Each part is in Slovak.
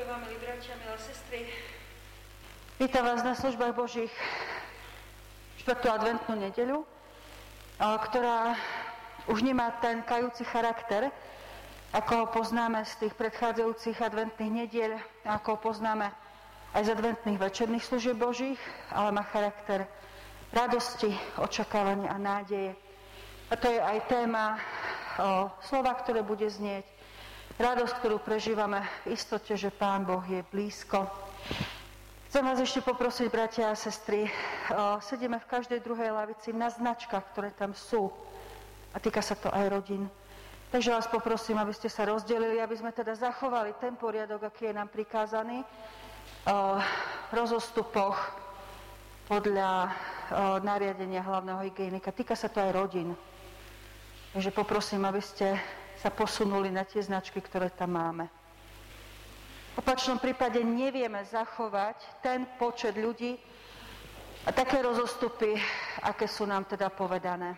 Pokoj vám, milí bratia, milé sestry. Vítam vás na službách Božích 4. adventnú nedeľu, ktorá už nemá ten kajúci charakter, ako ho poznáme z tých predchádzajúcich adventných nedieľ, ako ho poznáme aj z adventných večerných služieb Božích, ale má charakter radosti, očakávania a nádeje. A to je aj téma slova, ktoré bude znieť. Radosť, ktorú prežívame v istote, že Pán Boh je blízko. Chcem vás ešte poprosiť, bratia a sestry, sedíme v každej druhej lavici na značkách, ktoré tam sú. A týka sa to aj rodín. Takže vás poprosím, aby ste sa rozdelili, aby sme teda zachovali ten poriadok, aký je nám prikázaný v rozostupoch podľa nariadenia hlavného hygienika. Týka sa to aj rodín. Takže poprosím, aby ste sa posunuli na tie značky, ktoré tam máme. V opačnom prípade nevieme zachovať ten počet ľudí a také rozostupy, aké sú nám teda povedané.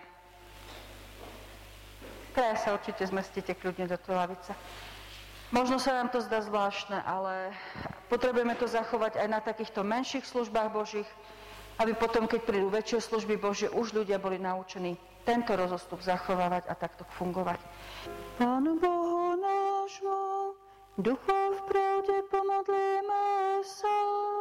Traja sa určite zmestíte kľudne do tej lavice. Možno sa nám to zdá zvláštne, ale potrebujeme to zachovať aj na takýchto menších službách Božích, aby potom, keď prídu väčšie služby Božie, už ľudia boli naučení tento rozostup zachovávať a takto fungovať. Pánu Bohu nášmu, duchom v pravde pomodlíme sa.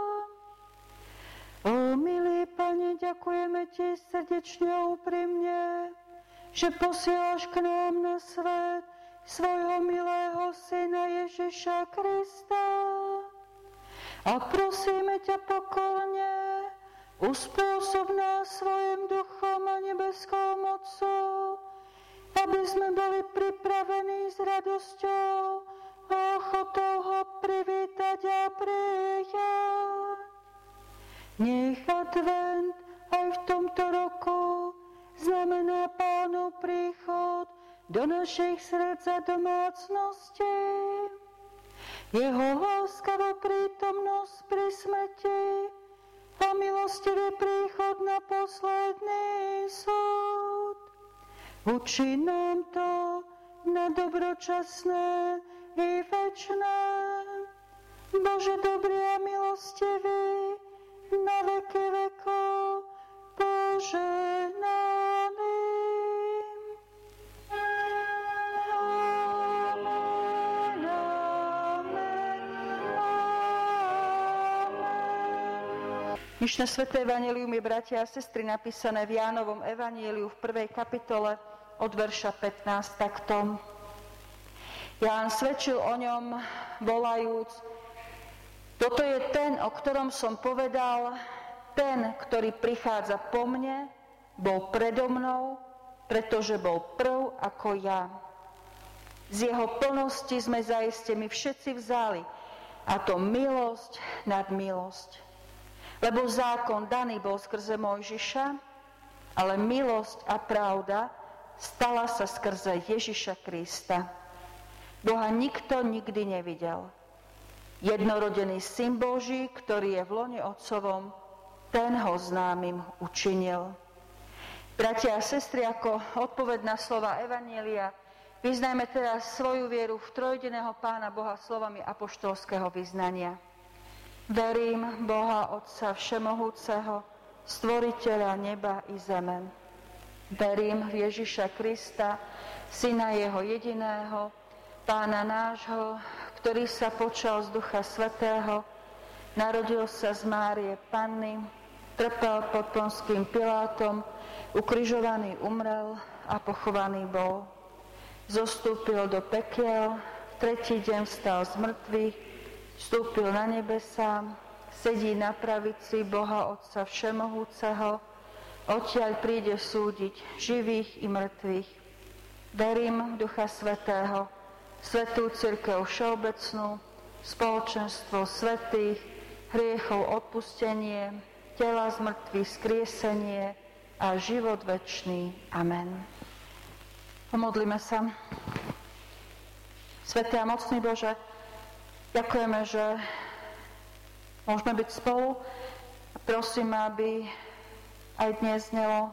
O milý Pane, ďakujeme Ti srdečne a úprimne, že posielaš k nám na svet svojho milého Syna Ježiša Krista. A prosíme ťa pokorne, uspôsob nás svojim duchom a nebeskou mocou, aby sme boli pripravení s radosťou a ochotou ho privítať a prijať. Nech advent aj v tomto roku znamená Pánov príchod do našich srdc a domácností. Jeho láskavú prítomnosť pri smrti a milostivý príchod na posledný súd. Učí nám to na dobročasné i večné. Bože dobrý a milostivý, na veky vekov požehnaný. Amen, amen, amen. Dnešné sväté evanjelium je, bratia a sestry, napísané v Jánovom evanjeliu v 1. kapitole od verša 15 takto. Ján svedčil o ňom, volajúc: Toto je ten, o ktorom som povedal, ten, ktorý prichádza po mne, bol predo mnou, pretože bol prv ako ja. Z jeho plnosti sme zaiste my všetci vzali, a to milosť nad milosť. Lebo zákon daný bol skrze Mojžiša, ale milosť a pravda stala sa skrze Ježiša Krista. Boha nikto nikdy nevidel. Jednorodený Syn Boží, ktorý je v lone Otcovom, ten ho známym učinil. Bratia a sestry, ako odpoveď na slova evanjelia, vyznajme teraz svoju vieru v trojjediného Pána Boha slovami apoštolského vyznania. Verím Boha Otca Všemohúceho, Stvoriteľa neba i zeme. Verím v Ježiša Krista, Syna Jeho jediného, Pána nášho, ktorý sa počal z Ducha Svätého, narodil sa z Márie Panny, trpel pod Ponským Pilátom, ukrižovaný umrel a pochovaný bol. Zostúpil do pekiel, v tretí deň vstal z mŕtvych, vstúpil na nebesá, sedí na pravici Boha Otca Všemohúceho, odtiaľ príde súdiť živých i mŕtvych. Verím v Ducha Svätého, Svätú cirkev všeobecnú, spoločenstvo svätých, hriechov odpustenie, tela z mŕtvych skriesenie a život večný. Amen. Pomodlíme sa. Svätý a mocný Bože, ďakujeme, že môžeme byť spolu. Prosím, aby aj dnes znelo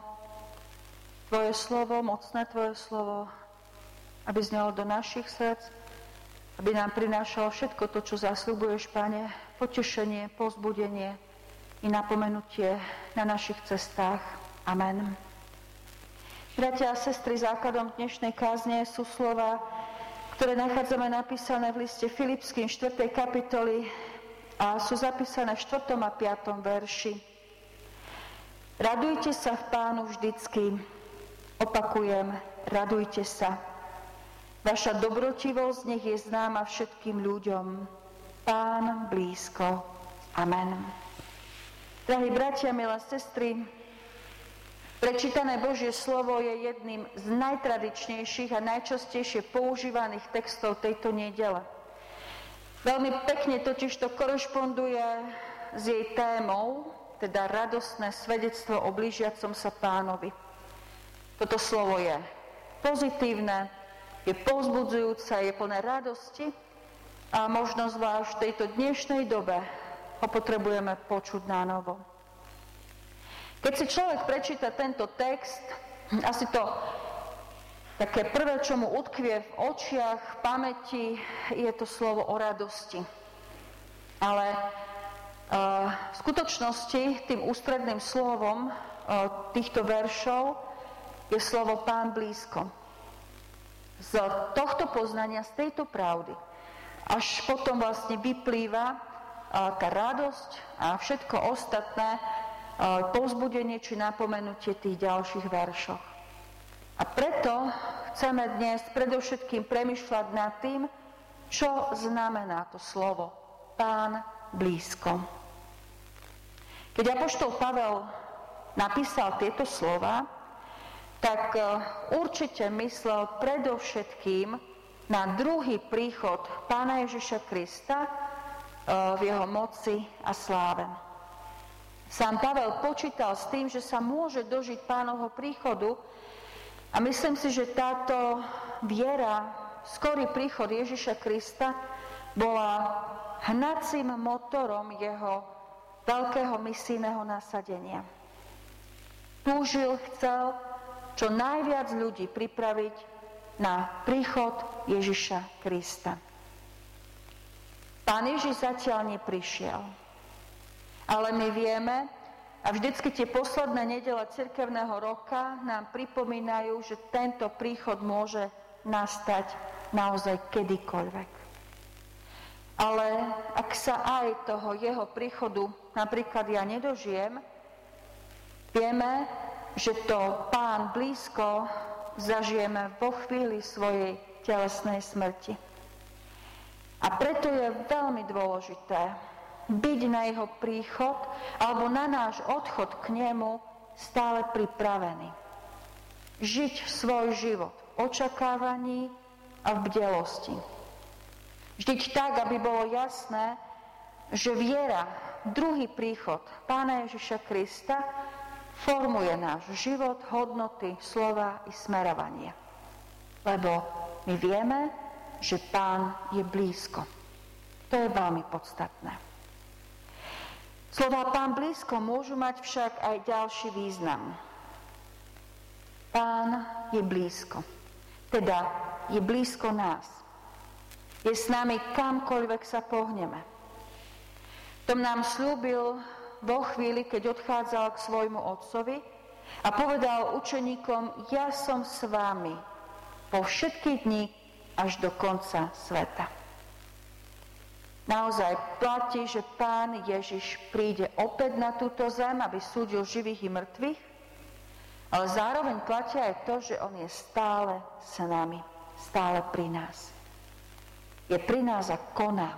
Tvoje slovo, mocné Tvoje slovo, aby znelo do našich srdc, aby nám prinášalo všetko to, čo zasľubuješ, Pane, potešenie, povzbudenie i napomenutie na našich cestách. Amen. Bratia a sestry, základom dnešnej kázne sú slova, ktoré nachádzame napísané v liste Filipským 4. kapitoli a sú zapísané v 4. a 5. verši. Radujte sa v Pánu vždycky. Opakujem, radujte sa. Vaša dobrotivosť nech je známa všetkým ľuďom. Pán blízko. Amen. Drahí bratia, milé sestry, prečítané Božie slovo je jedným z najtradičnejších a najčastejšie používaných textov tejto nedele. Veľmi pekne totiž to korešponduje s jej témou, teda radostné svedectvo o blížiacom sa Pánovi. Toto slovo je pozitívne, je povzbudzujúce, je plné radosti a možno zvlášť v tejto dnešnej dobe ho potrebujeme počuť nánovo. Keď si človek prečíta tento text, asi to také prvé, čo mu utkvie v očiach, v pamäti, je to slovo o radosti. Ale v skutočnosti tým ústredným slovom týchto veršov je slovo Pán blízko. Z tohto poznania, z tejto pravdy, až potom vlastne vyplýva tá radosť a všetko ostatné, povzbudenie či napomenutie tých ďalších veršoch. A preto chceme dnes predovšetkým premýšľať nad tým, čo znamená to slovo Pán blízko. Keď apoštol Pavel napísal tieto slova, tak určite myslel predovšetkým na druhý príchod Pána Ježiša Krista v jeho moci a sláve. Sám Pavel počítal s tým, že sa môže dožiť Pánovho príchodu a myslím si, že táto viera, skorý príchod Ježiša Krista bola hnacím motorom jeho veľkého misijného nasadenia. Túžil, chcel čo najviac ľudí pripraviť na príchod Ježiša Krista. Pán Ježiš zatiaľ neprišiel. Ale my vieme, a vždycky tie posledné nedele cirkevného roka nám pripomínajú, že tento príchod môže nastať naozaj kedykoľvek. Ale ak sa aj toho jeho príchodu napríklad ja nedožijem, vieme, že to Pán blízko zažijeme vo chvíli svojej telesnej smrti. A preto je veľmi dôležité byť na jeho príchod alebo na náš odchod k nemu stále pripravený. Žiť svoj život v očakávaní a v bdelosti. Žiť tak, aby bolo jasné, že viera, druhý príchod Pána Ježiša Krista formuje náš život, hodnoty, slova i smerovanie. Lebo my vieme, že Pán je blízko. To je veľmi podstatné. Slová Pán blízko môžu mať však aj ďalší význam. Pán je blízko. Teda je blízko nás. Je s nami kamkoľvek sa pohneme. Tom nám slúbil vo chvíli, keď odchádzal k svojmu otcovi a povedal učeníkom: ja som s vami po všetky dni až do konca sveta. Naozaj platí, že Pán Ježiš príde opäť na túto zem, aby súdil živých i mŕtvych, ale zároveň platí aj to, že on je stále s nami, stále pri nás. Je pri nás a koná.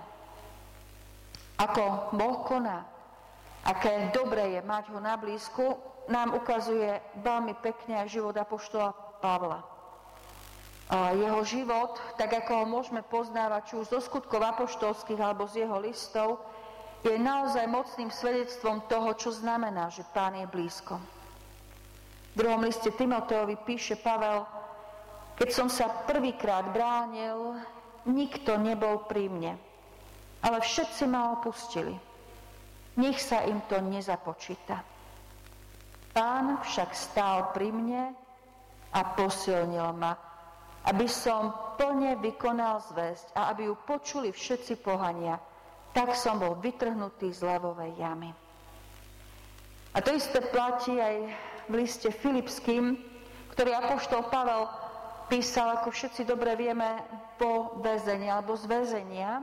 Ako Boh koná, aké dobré je mať ho na blízku, nám ukazuje veľmi pekne aj život apoštola Pavla. Jeho život, tak ako ho môžeme poznávať či už zo skutkov apoštolských alebo z jeho listov, je naozaj mocným svedectvom toho, čo znamená, že Pán je blízko. V druhom liste Timotejovi píše Pavel: keď som sa prvýkrát bránil, nikto nebol pri mne, ale všetci ma opustili. Nech sa im to nezapočíta. Pán však stál pri mne a posilnil ma aby som plne vykonal zvesť a aby ju počuli všetci pohania, tak som bol vytrhnutý z levovej jamy. A to isté platí aj v liste Filipským, ktorý apoštol Pavel písal, ako všetci dobre vieme, po väzení alebo z väzenia.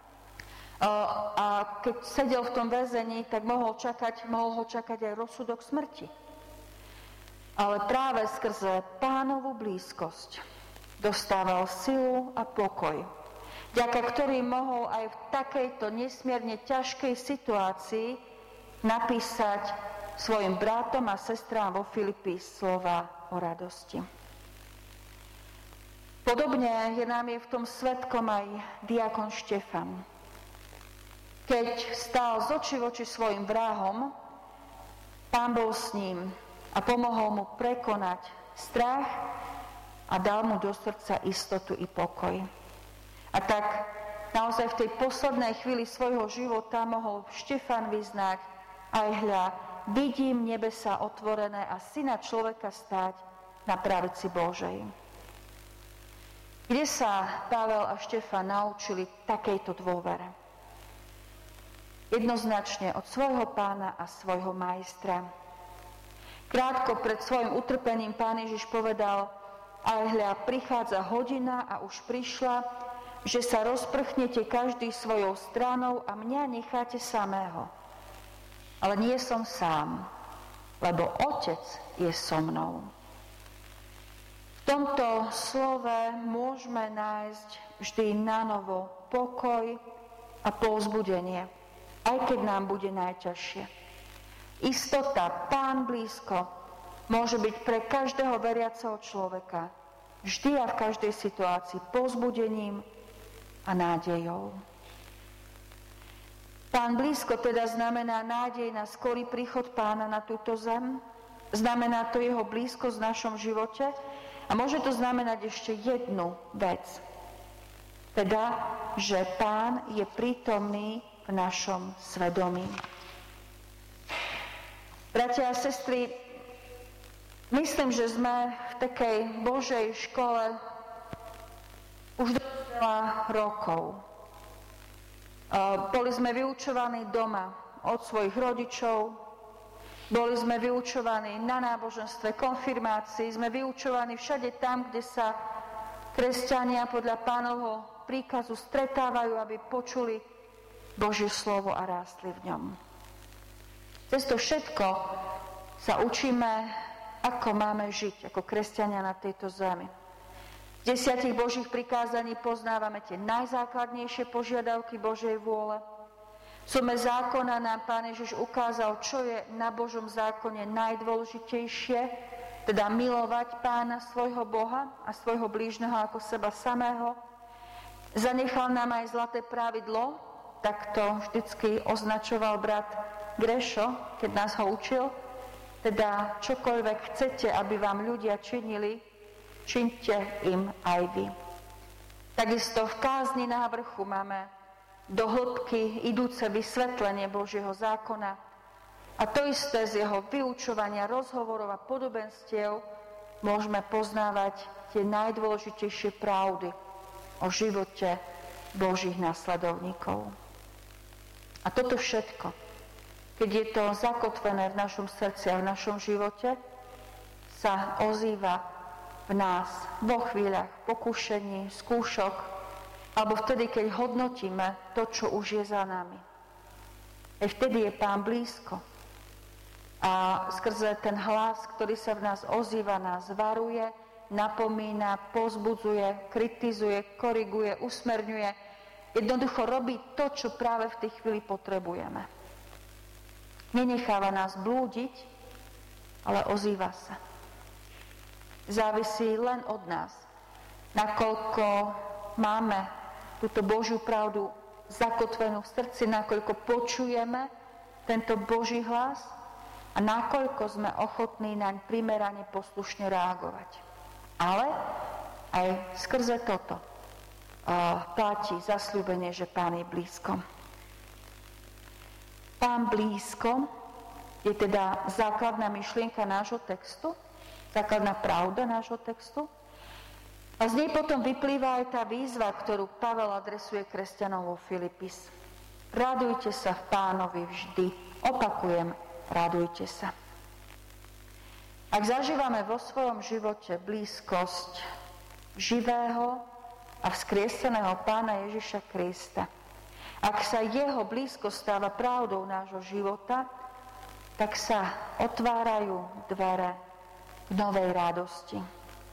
A keď sedel v tom väzení, tak mohol ho čakať aj rozsudok smrti. Ale práve skrze Pánovu blízkosť dostával silu a pokoj, vďaka ktorým mohol aj v takejto nesmierne ťažkej situácii napísať svojim bratom a sestrám vo Filipi slova o radosti. Podobne je nám v tom svedkom aj diakon Štefan. Keď stál z očí v oči svojim vrahom, Pán bol s ním a pomohol mu prekonať strach a dal mu do srdca istotu i pokoj. A tak naozaj v tej poslednej chvíli svojho života mohol Štefan vyznať: aj hľa, vidím nebesá otvorené a syna človeka stáť na pravici Božej. Kde sa Pavel a Štefan naučili takejto dôvere? Jednoznačne od svojho pána a svojho majstra. Krátko pred svojim utrpením Pán Ježiš povedal: aj hľa, prichádza hodina a už prišla, že sa rozprchnete každý svojou stranou a mňa necháte samého. Ale nie som sám, lebo Otec je so mnou. V tomto slove môžeme nájsť vždy nanovo pokoj a povzbudenie, aj keď nám bude najťažšie. Istota, Pán blízko, môže byť pre každého veriaceho človeka vždy a v každej situácii povzbudením a nádejou. Pán blízko teda znamená nádej na skorý príchod Pána na túto zem, znamená to jeho blízkosť v našom živote a môže to znamenať ešte jednu vec, teda, že Pán je prítomný v našom svedomí. Bratia a sestry, myslím, že sme v takej Božej škole už dosť veľa rokov. Boli sme vyučovaní doma od svojich rodičov, boli sme vyučovaní na náboženstve, konfirmácii, sme vyučovaní všade tam, kde sa kresťania podľa Pánovho príkazu stretávajú, aby počuli Božie slovo a rástli v ňom. Cez to všetko sa učíme, ako máme žiť ako kresťania na tejto zemi. V 10 Božích prikázaní poznávame tie najzákladnejšie požiadavky Božej vôle. V sume zákona nám Pán Ježiš ukázal, čo je na Božom zákone najdôležitejšie, teda milovať Pána, svojho Boha a svojho blížneho ako seba samého. Zanechal nám aj zlaté pravidlo, tak to vždycky označoval brat Grešo, keď nás ho učil, teda čokoľvek chcete, aby vám ľudia činili, čiňte im aj vy. Takisto v kázni na vrchu máme do hĺbky idúce vysvetlenie Božieho zákona a to isté z jeho vyučovania, rozhovorov a podobenstiev môžeme poznávať tie najdôležitejšie pravdy o živote Božích nasledovníkov. A toto všetko, keď je to zakotvené v našom srdci a v našom živote, sa ozýva v nás vo chvíľach pokušení, skúšok, alebo vtedy, keď hodnotíme to, čo už je za nami. Aj vtedy je Pán blízko. A skrze ten hlas, ktorý sa v nás ozýva, nás varuje, napomína, povzbudzuje, kritizuje, koriguje, usmerňuje. Jednoducho robí to, čo práve v tej chvíli potrebujeme. Nenecháva nás blúdiť, ale ozýva sa. Závisí len od nás, nakoľko máme túto Božiu pravdu zakotvenú v srdci, nakoľko počujeme tento Boží hlas a nakoľko sme ochotní naň primerane poslušne reagovať. Ale aj skrze toto platí zasľúbenie, že Pán je blízko. Pán blízko je teda základná myšlienka nášho textu, základná pravda nášho textu. A z nej potom vyplýva aj tá výzva, ktorú Pavel adresuje kresťanom vo Filipis. Radujte sa v Pánovi vždy. Opakujem, radujte sa. Ak zažívame vo svojom živote blízkosť živého a vzkrieseného Pána Ježiša Krista, ak sa jeho blízkosť stáva pravdou nášho života, tak sa otvárajú dvere k novej radosti.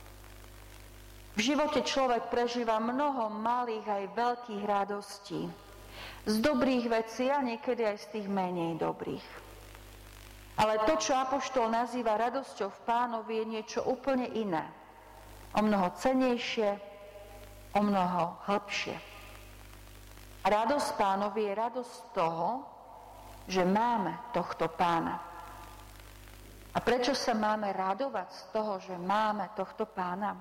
V živote človek prežíva mnoho malých aj veľkých radostí. Z dobrých vecí a niekedy aj z tých menej dobrých. Ale to, čo apoštol nazýva radosťou v Pánovi, je niečo úplne iné. O mnoho cennejšie, o mnoho hlbšie. Radosť Pánovi je radosť toho, že máme tohto Pána. A prečo sa máme radovať z toho, že máme tohto Pána?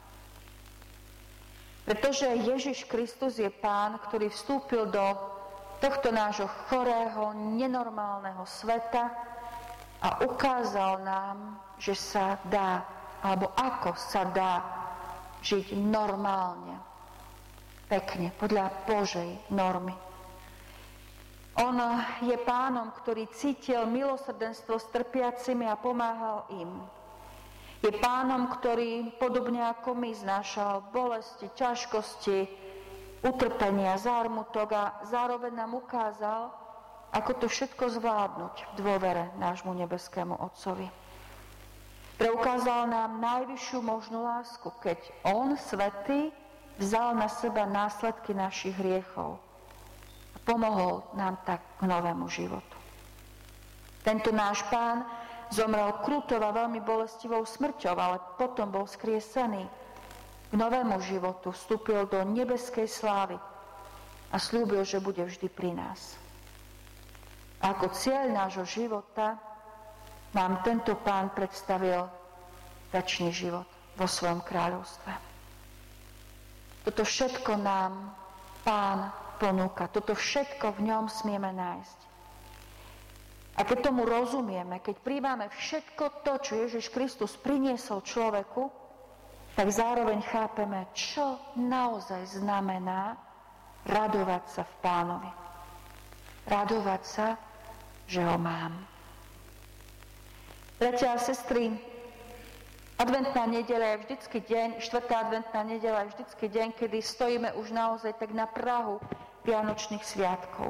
Pretože Ježiš Kristus je Pán, ktorý vstúpil do tohto nášho chorého, nenormálneho sveta a ukázal nám, že sa dá, alebo ako sa dá žiť normálne, pekne, podľa Božej normy. On je Pánom, ktorý cítil milosrdenstvo s trpiacimi a pomáhal im. Je Pánom, ktorý podobne ako my znášal bolesti, ťažkosti, utrpenia, zármutok a zároveň nám ukázal, ako to všetko zvládnuť v dôvere nášmu nebeskému Otcovi. Preukázal nám najvyššiu možnú lásku, keď on, svätý, vzal na seba následky našich hriechov a pomohol nám tak k novému životu. Tento náš Pán zomrel krutou a veľmi bolestivou smrťou, ale potom bol skriesený k novému životu, vstúpil do nebeskej slávy a slúbil, že bude vždy pri nás. A ako cieľ nášho života nám tento Pán predstavil večný život vo svojom kráľovstve. Toto všetko nám Pán ponúka. Toto všetko v ňom smieme nájsť. A keď tomu rozumieme, keď príjmame všetko to, čo Ježiš Kristus priniesol človeku, tak zároveň chápeme, čo naozaj znamená radovať sa v Pánovi. Radovať sa, že ho mám. Bratia a sestry, adventná nedeľa je vždycky deň, 4. adventná nedeľa je vždycky deň, kedy stojíme už naozaj tak na prahu Vianočných sviatkov.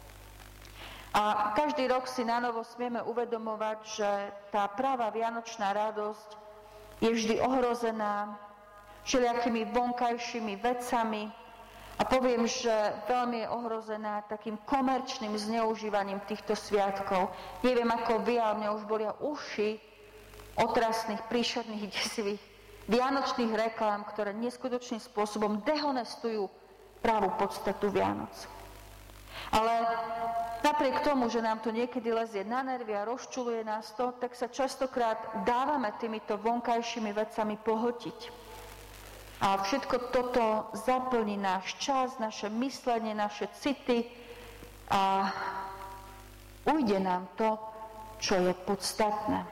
A každý rok si nanovo smieme uvedomovať, že tá práva vianočná radosť je vždy ohrozená všelijakými vonkajšími vecami a poviem, že veľmi je ohrozená takým komerčným zneužívaním týchto sviatkov. Neviem ako vy, ale mňa už bolia uši otrasných, príšerných, desivých vianočných reklám, ktoré neskutočným spôsobom dehonestujú pravú podstatu Vianoc. Ale napriek tomu, že nám to niekedy lezie na nervy a rozčuluje nás to, tak sa častokrát dávame týmito vonkajšími vecami pohltiť. A všetko toto zaplní náš čas, naše myslenie, naše city a ujde nám to, čo je podstatné.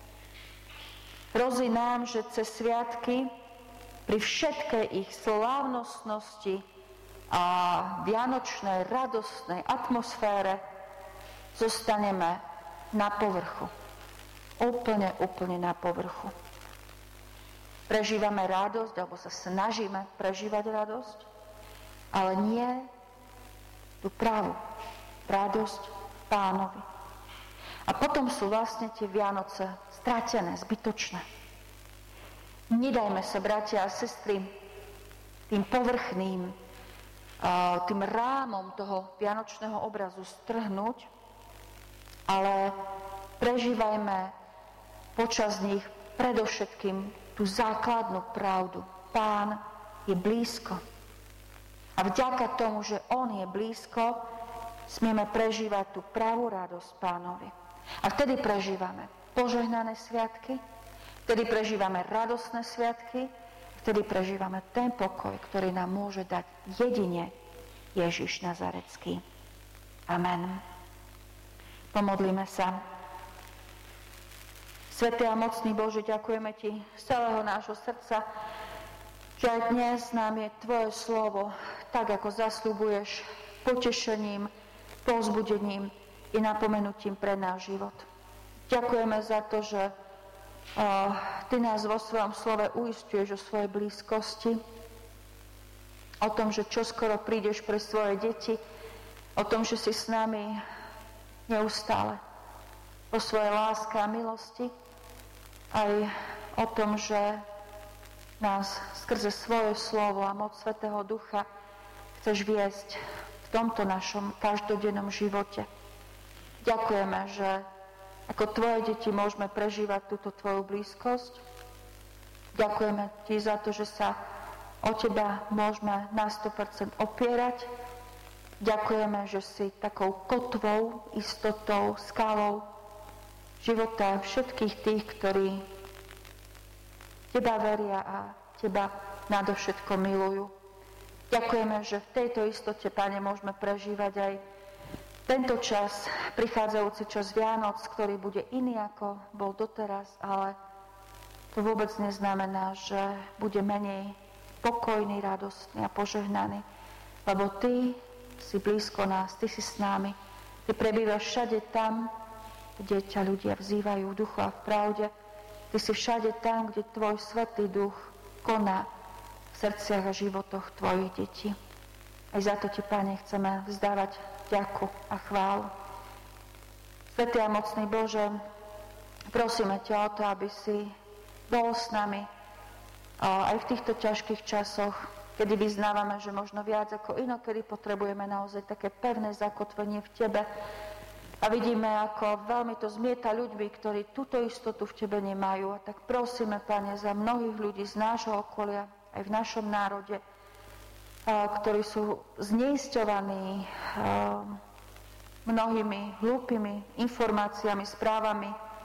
Hrozí nám, že cez sviatky pri všetkej ich slávnostnosti a vianočnej, radostnej atmosfére zostaneme na povrchu. Úplne na povrchu. Prežívame radosť, alebo sa snažíme prežívať radosť, ale nie tú pravú radosť Pánovi. A potom sú vlastne tie Vianoce stratené, zbytočné. Nedajme sa, bratia a sestry, tým povrchným, tým rámom toho vianočného obrazu strhnúť, ale prežívajme počas nich predovšetkým tú základnú pravdu. Pán je blízko. A vďaka tomu, že on je blízko, smieme prežívať tú pravú radosť Pánovi. A vtedy prežívame požehnané sviatky, vtedy prežívame radostné sviatky, vtedy prežívame ten pokoj, ktorý nám môže dať jedine Ježiš Nazarecký. Amen. Pomodlíme sa. Svätý a mocný Bože, ďakujeme Ti z celého nášho srdca, že aj dnes nám je Tvoje slovo, tak ako zasľubuješ, potešením, povzbudením i napomenutím pre náš život. Ďakujeme za to, že Ty nás vo svojom slove uisťuješ o svojej blízkosti, o tom, že čoskoro prídeš pre svoje deti, o tom, že si s nami neustále, o svojej láske a milosti, aj o tom, že nás skrze svoje slovo a moc Svätého Ducha chceš viesť v tomto našom každodennom živote. Ďakujeme, že ako Tvoje deti môžeme prežívať túto Tvoju blízkosť. Ďakujeme Ti za to, že sa o Teba môžeme na 100% opierať. Ďakujeme, že si takou kotvou, istotou, skalou života všetkých tých, ktorí Teba veria a Teba nadovšetko milujú. Ďakujeme, že v tejto istote, Pane, môžeme prežívať aj tento čas, prichádzajúci čas Vianoc, ktorý bude iný, ako bol doteraz, ale to vôbec neznamená, že bude menej pokojný, radostný a požehnaný, lebo Ty si blízko nás, Ty si s nami, Ty prebývaš všade tam, kde ťa ľudia vzývajú v duchu a v pravde, Ty si všade tam, kde Tvoj Svätý Duch koná v srdciach a životoch Tvojich detí. Aj za to Ti, Pane, chceme vzdávať vďaku a chválu. Svätý a mocný Bože, prosíme ťa o to, aby si bol s nami aj v týchto ťažkých časoch, kedy vyznávame, že možno viac ako inokedy potrebujeme naozaj také pevné zakotvenie v Tebe. A vidíme, ako veľmi to zmieta ľuďmi, ktorí túto istotu v Tebe nemajú. A tak prosíme, Pane, za mnohých ľudí z nášho okolia, aj v našom národe, ktorí sú zneisťovaní mnohými hlúpými informáciami, správami.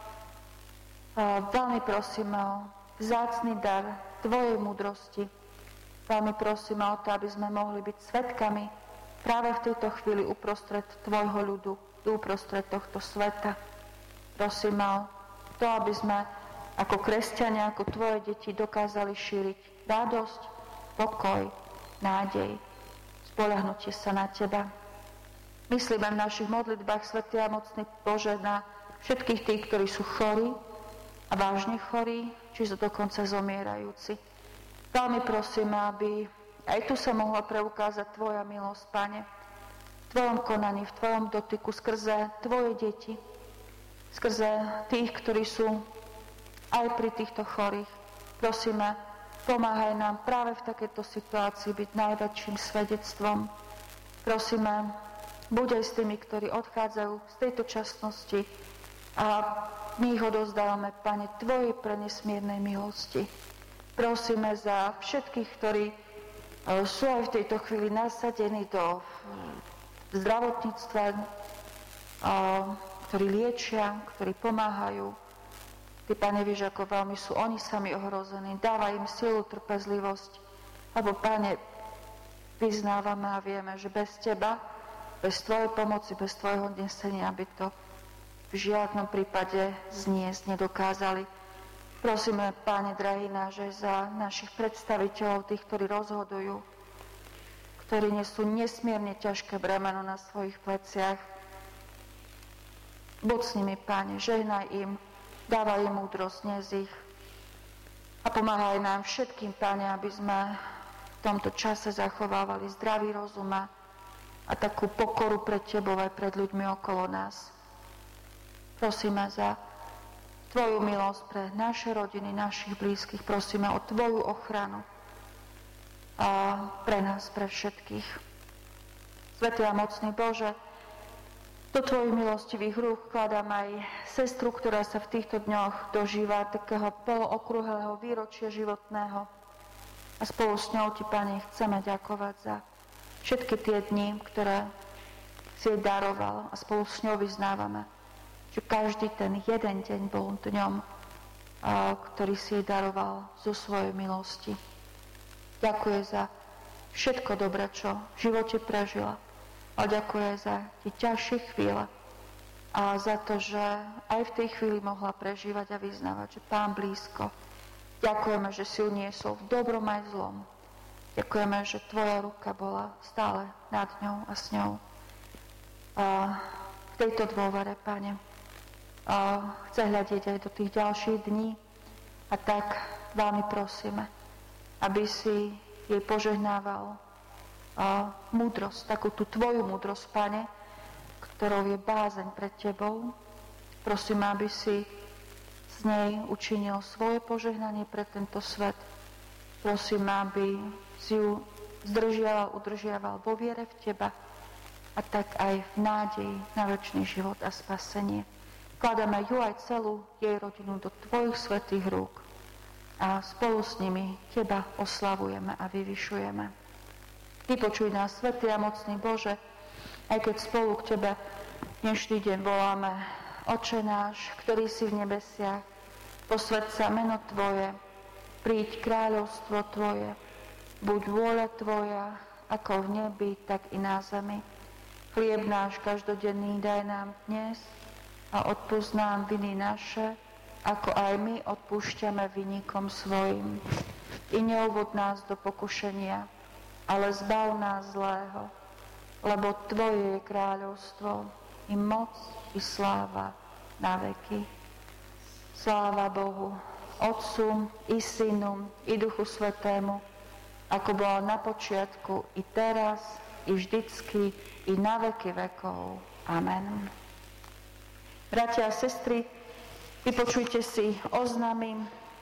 Veľmi prosíme o vzácny dar Tvojej múdrosti. Veľmi prosíme o to, aby sme mohli byť svedkami práve v tejto chvíli uprostred Tvojho ľudu, uprostred tohto sveta. Prosíme o to, aby sme ako kresťania, ako Tvoje deti dokázali šíriť radosť, pokoj, nádej, spoľahnutie sa na Teba. Myslíme v našich modlitbách, Svätý a mocný Bože, na všetkých tých, ktorí sú chorí a vážne chorí, či sú dokonca zomierajúci. Veľmi prosíme, aby aj tu sa mohla preukázať Tvoja milosť, Pane, v Tvojom konaní, v Tvojom dotyku, skrze Tvoje deti, skrze tých, ktorí sú aj pri týchto chorých. Prosíme, pomáhaj nám práve v takejto situácii byť najväčším svedectvom. Prosíme, buď aj s tými, ktorí odchádzajú z tejto časnosti a my ich odovzdávame, Pane, Tvojej prenesmiernej milosti. Prosíme za všetkých, ktorí sú aj v tejto chvíli nasadení do zdravotníctva, ktorí liečia, ktorí pomáhajú. Ty, Pane, vieš, ako veľmi sú oni sami ohrození. Dávaj im silu, trpezlivosť. Lebo, Pane, vyznávame a vieme, že bez Teba, bez Tvojej pomoci, bez Tvojho nesenia by to v žiadnom prípade zniesť nedokázali. Prosíme, Pane, drahý náš, za našich predstaviteľov, tých, ktorí rozhodujú, ktorí nesú nesmierne ťažké bremeno na svojich pleciach. Buď s nimi, Pane, žehnaj im, dávaj im múdrosť, dnes ich. A pomáhaj nám všetkým, Pane, aby sme v tomto čase zachovávali zdravý rozum a takú pokoru pred Tebou aj pred ľuďmi okolo nás. Prosíme za Tvoju milosť pre naše rodiny, našich blízkych. Prosíme o Tvoju ochranu a pre nás, pre všetkých. Svätý a mocný Bože, do Tvojich milostivých rúk kladám aj sestru, ktorá sa v týchto dňoch dožíva takého polookrúhlého výročia životného. A spolu s ňou Ti, Pane, chceme ďakovať za všetky tie dni, ktoré si jej daroval. A spolu s ňou vyznávame, že každý ten jeden deň bol dňom, ktorý si jej daroval zo svojej milosti. Ďakujem za všetko dobré, čo v živote prežila. A ďakujem za tie ťažšie chvíle a za to, že aj v tej chvíli mohla prežívať a vyznávať, že Pán blízko, Ďakujeme, že si ju niesol v dobrom aj zlom. Ďakujeme, že tvoja ruka bola stále nad ňou a s ňou. A v tejto dôvere, Pane, chce hľadiť aj do tých ďalších dní a tak veľmi prosíme, aby si jej požehnával múdrosť, takú tú tvoju múdrosť, Pane, ktorou je bázeň pred tebou. Prosím, aby si z nej učinil svoje požehnanie pre tento svet. Prosím, aby si ju udržiaval vo viere v teba a tak aj v nádeji na večný život a spasenie. Kladáme ju aj celú jej rodinu do tvojich svätých rúk a spolu s nimi teba oslavujeme a vyvyšujeme. Vypočuj nás, svätý a mocný Bože, aj keď spolu k tebe dnešný deň voláme: Oče náš, ktorý si v nebesiach, posväť sa meno Tvoje, príď kráľovstvo Tvoje, buď vôľa Tvoja, ako v nebi, tak i na zemi. Chlieb náš každodenný daj nám dnes a odpusť nám viny naše, ako aj my odpúšťame vinníkom svojim. I neuvod nás do pokušenia, ale zbav nás zlého, lebo Tvoje je kráľovstvo, i moc, i sláva na veky. Sláva Bohu, Otcu, i Synu, i Duchu Svätému, ako bolo na počiatku, i teraz, i vždycky, i na veky vekov. Amen. Bratia a sestry, vypočujte si oznámy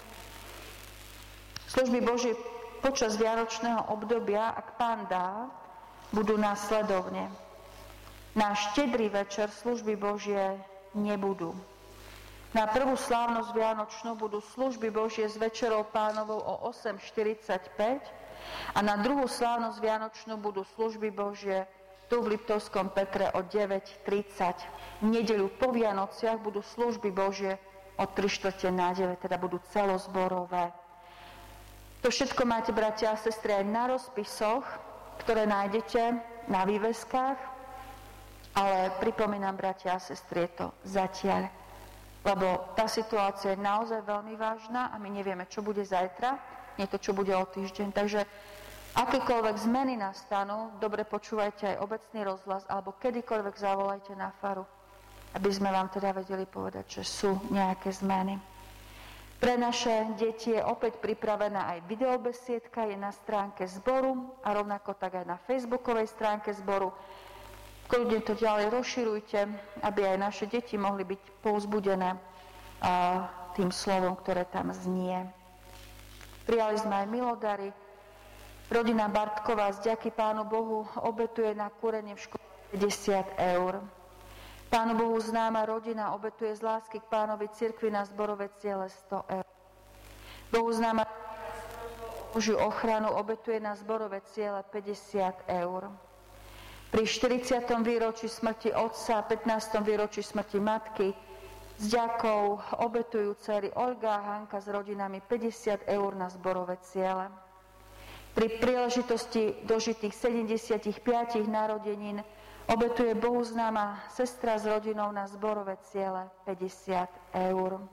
služby Božie počas vianočného obdobia, ak Pán dá, budú následovne. Na štedrý večer služby Božie nebudú. Na prvú slávnosť vianočnú budú služby Božie s večerou Pánovou o 8:45 a na druhú slávnosť vianočnú budú služby Božie tu v Liptovskom Petre o 9:30. V nedeľu po Vianociach budú služby Božie o 8:45, teda budú celozborové. To všetko máte, bratia a sestry, aj na rozpisoch, ktoré nájdete na výveskách, ale pripomínam, bratia a sestry, je to zatiaľ, lebo tá situácia je naozaj veľmi vážna a my nevieme, čo bude zajtra, nie to, čo bude o týždeň, takže akékoľvek zmeny nastanú, dobre počúvajte aj obecný rozhlas, alebo kedykoľvek zavolajte na faru, aby sme vám teda vedeli povedať, že sú nejaké zmeny. Pre naše deti je opäť pripravená aj videobesiedka, je na stránke zboru a rovnako tak aj na facebookovej stránke zboru. Kľudne to ďalej rozširujte, aby aj naše deti mohli byť povzbudené tým slovom, ktoré tam znie. Prijali sme aj milodary. Rodina Bartková z vďaky Pánu Bohu obetuje na kúrenie v škole 50 eur. Pánu Bohu známa rodina obetuje z lásky k Pánovi cirkvi na zborové ciele 100 eur. Bohu známa Božiu ochranu obetuje na zborové ciele 50 eur. Pri 40. výročí smrti otca a 15. výročí smrti matky s vďakou obetujú dcery Olga a Hanka s rodinami 50 eur na zborové ciele. Pri príležitosti dožitých 75 narodenín obetuje Bohu známa sestra s rodinou na zborové ciele 50 eur.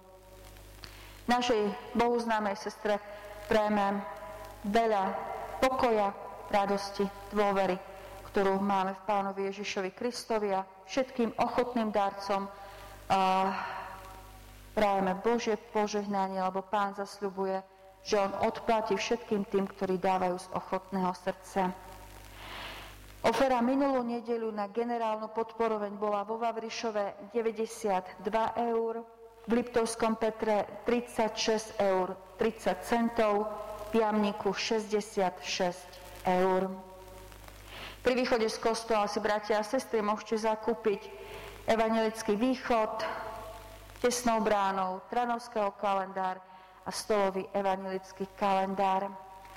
Našej Bohu známej sestre prajeme veľa pokoja, radosti, dôvery, ktorú máme v Pánovi Ježišovi Kristovi a všetkým ochotným darcom prajeme Božie požehnanie, lebo Pán zasľubuje, že On odplatí všetkým tým, ktorí dávajú z ochotného srdca. Ofera minulú nedeľu na generálnu podporoveň bola vo Vavrišove 92 eur, v Liptovskom Petre 36 eur 30 centov, v Jamníku 66 eur. Pri východe z kostola si, bratia a sestry, môžete zakúpiť Evanjelický východ, Tesnou bránou, Tranovského kalendár a stolový evanjelický kalendár.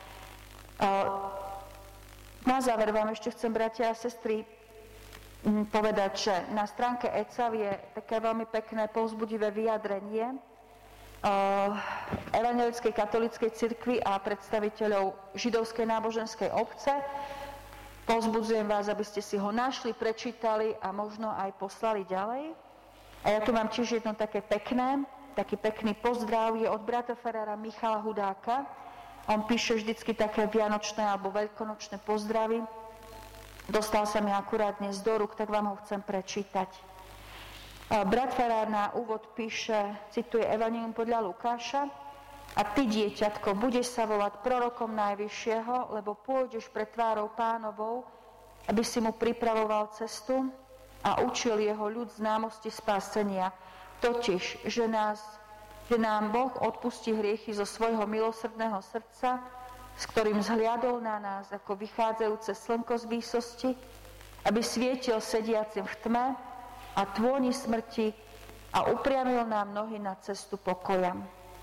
Na záver vám ešte chcem, bratia a sestry, povedať, že na stránke ECAV je také veľmi pekné, povzbudivé vyjadrenie Evanjelickej katolíckej cirkvi a predstaviteľov židovskej náboženskej obce. Povzbudzujem vás, aby ste si ho našli, prečítali a možno aj poslali ďalej. A ja tu mám tiež jedno také pekné taký pekný pozdrav je od brata farára Michala Hudáka. On píše vždycky také vianočné alebo veľkonočné pozdravy. Dostal sa mi akurát dnes do rúk, tak vám ho chcem prečítať. Brat farár na úvod píše, cituje Evangelium podľa Lukáša: A ty, dieťatko, budeš sa volať prorokom Najvyššieho, lebo pôjdeš pred tvárou Pánovou, aby si mu pripravoval cestu a učil jeho ľud známosti spásenia. Totiž, že nám Boh odpustí hriechy zo svojho milosrdného srdca, s ktorým zhliadol na nás ako vychádzajúce slnko z výsosti, aby svietil sediacim v tme a tvôni smrti a upriamil nám nohy na cestu pokoja.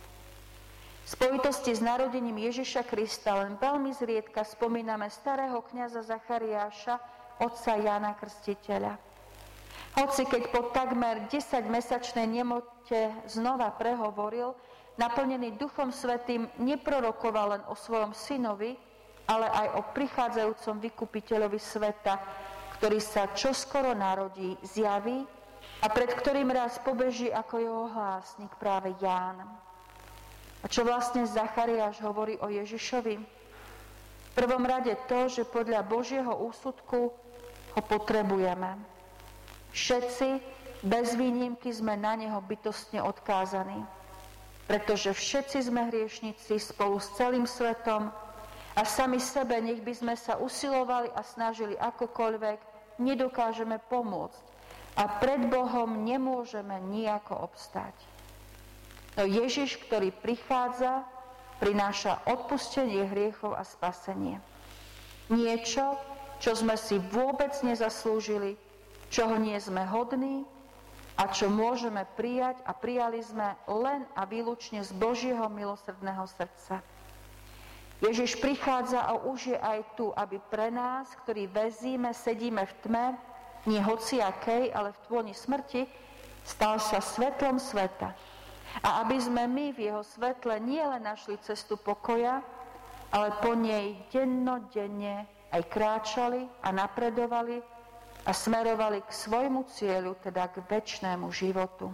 V spojitosti s narodením Ježiša Krista len veľmi zriedka spomíname starého kňaza Zachariáša, otca Jána Krstiteľa. Hoci keď po takmer 10-mesačnej nemote znova prehovoril, naplnený Duchom Svätým neprorokoval len o svojom synovi, ale aj o prichádzajúcom vykupiteľovi sveta, ktorý sa čoskoro narodí, zjaví a pred ktorým raz pobeží ako jeho hlásnik práve Ján. A čo vlastne Zachariáš hovorí o Ježišovi? V prvom rade to, že podľa Božieho úsudku ho potrebujeme. Všetci bez výnimky sme na neho bytostne odkázaní, pretože všetci sme hriešnici spolu s celým svetom a sami sebe, nech by sme sa usilovali a snažili akokoľvek, nedokážeme pomôcť a pred Bohom nemôžeme nijako obstáť. No Ježiš, ktorý prichádza, prináša odpustenie hriechov a spasenie. Niečo, čo sme si vôbec nezaslúžili, čoho nie sme hodní a čo môžeme prijať a prijali sme len a výlučne z Božieho milosrdného srdca. Ježiš prichádza a už je aj tu, aby pre nás, ktorí väzíme, sedíme v tme, nie hociakej, ale v tvoni smrti, stal sa svetlom sveta. A aby sme my v jeho svetle nielen našli cestu pokoja, ale po nej dennodenne aj kráčali a napredovali a smerovali k svojmu cieľu, teda k večnému životu.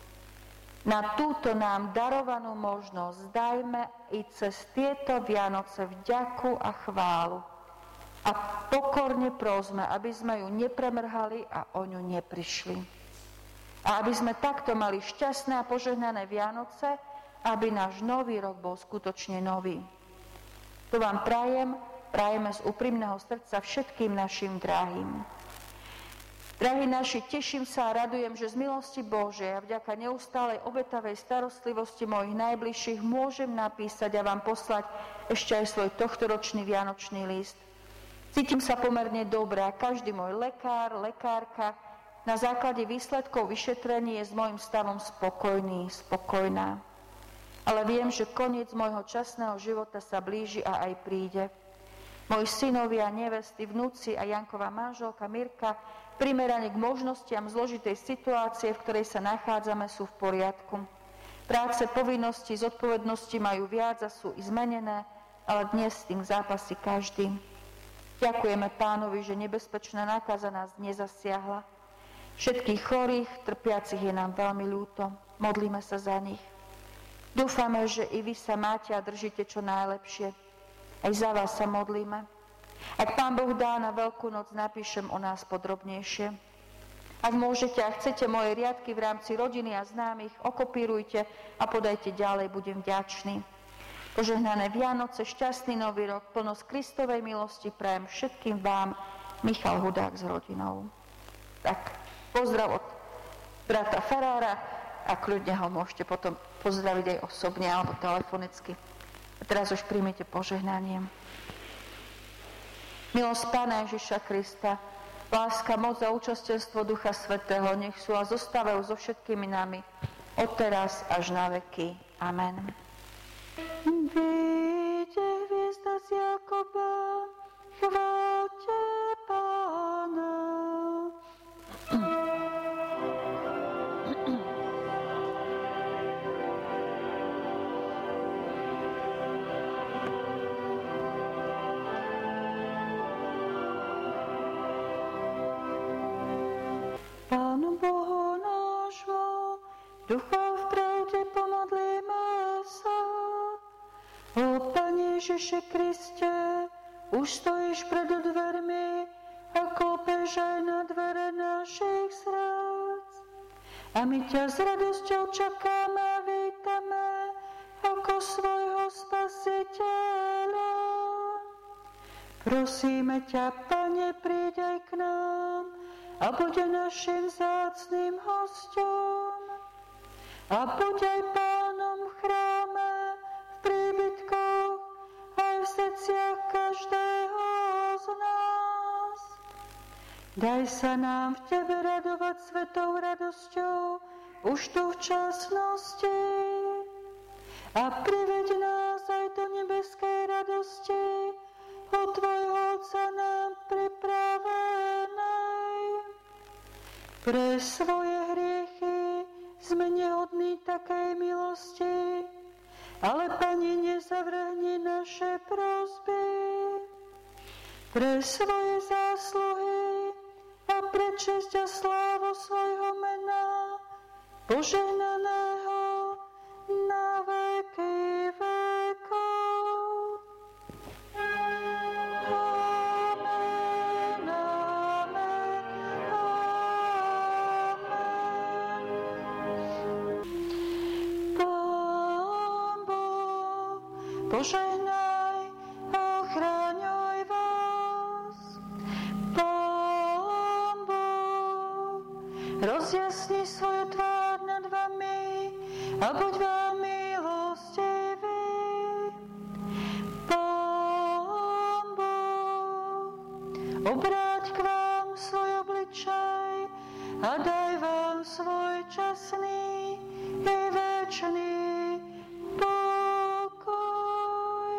Na túto nám darovanú možnosť dajme i cez tieto Vianoce vďaku a chválu a pokorne prosme, aby sme ju nepremrhali a o ňu neprišli. A aby sme takto mali šťastné a požehnané Vianoce, aby náš nový rok bol skutočne nový. To vám prajeme z úprimného srdca všetkým našim drahým. Drahí naši, teším sa a radujem, že z milosti Božej a vďaka neustálej obetavej starostlivosti mojich najbližších môžem napísať a vám poslať ešte aj svoj tohtoročný vianočný list. Cítim sa pomerne dobre a každý môj lekár, lekárka na základe výsledkov vyšetrení je s môjim stavom spokojná. Ale viem, že koniec môjho časného života sa blíži a aj príde. Moji synovia, nevesty, vnúci a Janková manželka Mirka primerane k možnostiam zložitej situácie, v ktorej sa nachádzame, sú v poriadku. Práce, povinnosti, zodpovednosti majú viac a sú i zmenené, ale dnes s tým zápasí každý. Ďakujeme Pánovi, že nebezpečná nákaza nás nezasiahla. Všetkých chorých, trpiacich je nám veľmi ľúto. Modlíme sa za nich. Dúfame, že i vy sa máte a držíte čo najlepšie. Aj za vás sa modlíme. Ak Pán Boh dá, na Veľkú noc napíšem o nás podrobnejšie. Ak môžete a chcete moje riadky v rámci rodiny a známych, okopírujte a podajte ďalej, budem vďačný. Požehnané Vianoce, šťastný nový rok, plnosť Kristovej milosti prajem všetkým vám, Michal Hudák s rodinou. Tak, pozdrav od brata farára a kľudne ho môžete potom pozdraviť aj osobne alebo telefonicky. A teraz už príjmite požehnanie. Milosť Pána Ježiša Krista, láska, moc a účastenstvo Ducha Svätého nech sú a zostávajú so všetkými nami od teraz až na veky. Amen. Vyjde hviezda z Jakoba, chváľte Pána. Pánu Bohu nášmu, ducha v pravde Ježiši Kriste, už stojíš pred dvermi a klopeš aj na dvere našich srdc. A my ťa s radosťou čakáme a vítame ako svojho Spasiteľa. Prosíme ťa, Pane, príď aj k nám a buď našim vzácnym hosťom. A buď aj Pánom v chráme, v príbytkoch, aj v srdciach každého z nás. Daj sa nám v Tebe radovať svetou radosťou už tu v časnosti a priveď nás aj do nebeskej radosti od Tvojho Otca nám pripravenej. Pre svoje hriechy sme nehodní takej milosti, ale Pani, nezavrhni naše prosby. Pre svoje zásluhy a pre česť a slávu svojho mena, požehnaného na veky vekov. Amen, amen, amen. Pán Boh, požehnaj a ochraňuj vás. Pán Boh, rozjasni svoju tvár nad vami a buď vám milostivý. Pán Boh, obráť k vám svoj obličaj a daj vám svoj časný i večný pokoj.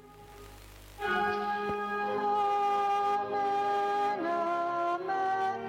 Amen, amen,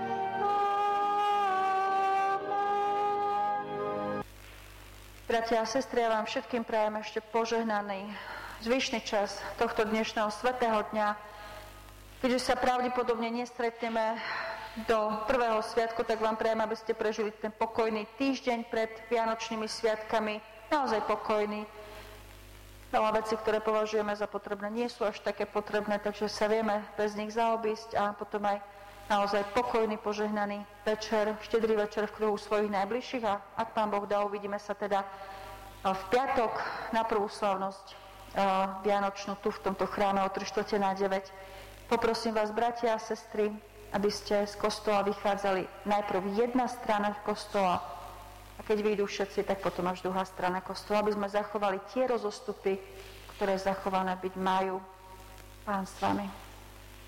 amen. Bratia a sestry, ja vám všetkým prajem ešte požehnaný zvyšný čas tohto dnešného svätého dňa. Keďže sa pravdepodobne nestretneme do prvého sviatku, tak vám prajem, aby ste prežili ten pokojný týždeň pred Vianočnými sviatkami. Naozaj pokojný. Veľa vecí, ktoré považujeme za potrebné, nie sú až také potrebné, takže sa vieme bez nich zaobísť a potom aj naozaj pokojný, požehnaný večer, štedrý večer v kruhu svojich najbližších a ak Pán Boh dá, uvidíme sa teda v piatok na prvú slavnosť Vianočnú tu v tomto chráme o 3:45. Poprosím vás, bratia a sestry, aby ste z kostola vychádzali najprv jedna strana kostola a keď vyjdú všetci, tak potom až druhá strana kostola, aby sme zachovali tie rozostupy, ktoré zachované byť majú. Pán s vami.